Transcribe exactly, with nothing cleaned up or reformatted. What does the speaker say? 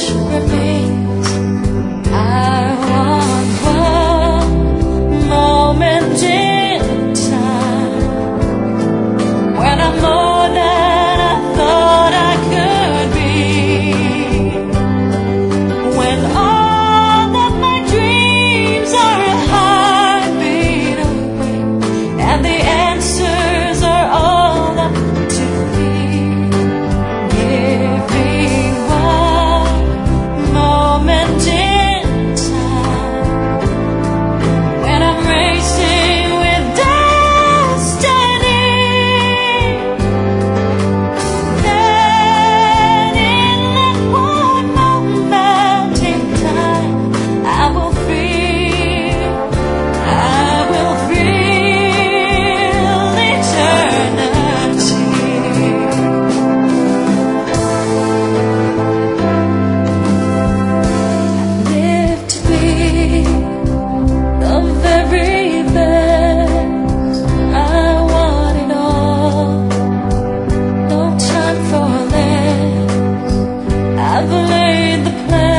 remains. I want one moment in time when I'm more than I thought I could be, when all of my dreams are a heartbeat away and the answers are all up to me. Give me one moment in time when I'm racing with destiny. Then in that one moment in time, I will feel, I will feel eternity. Live to be the very best. I want it all, no time for less. I've laid the plan.